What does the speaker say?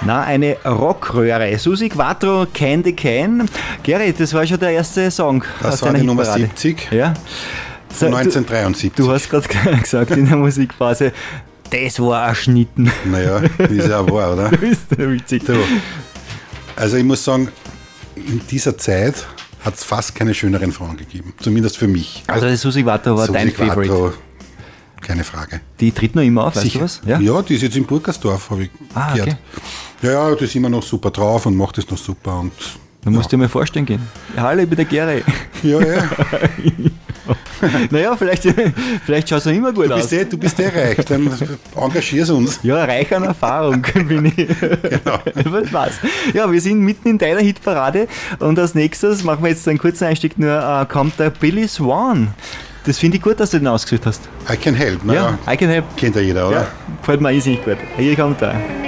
Na, eine Rockröhre. Susi Quattro, Candy Can. Gary, das war schon der erste Song Das aus war deiner die Nummer Hitparade. 70 Ja. So, von 1973. Du hast gerade gesagt in der Musikpause, das war ein Schnitten. Naja, wie es ja auch war, oder? Du bist witzig. Du, also ich muss sagen, in dieser Zeit hat es fast keine schöneren Frauen gegeben. Zumindest für mich. Also die Susi Quattro war Susi dein Quattro, Favorite. keine Frage. Die tritt noch immer auf, weißt Sicher. du was? Ja, die ist jetzt in Burgersdorf, habe ich gehört. Okay. Ja, die ist immer noch super drauf und macht es noch super. Und Du musst dir mal vorstellen gehen. Hallo, ich bin der Gary. ja. Naja, vielleicht schaut es noch immer gut aus. Du bist reich, dann engagierst uns. Ja, reich an Erfahrung bin ich. Genau. Was war's? Ja, wir sind mitten in deiner Hitparade und als nächstes machen wir jetzt einen kurzen Einstieg, kommt der Billy Swan. Das finde ich gut, dass du den ausgesucht hast. I can help, ne? Ja, I can help. Kennt ja jeder, oder? Ja, gefällt mir riesig gut. Hier kommt er.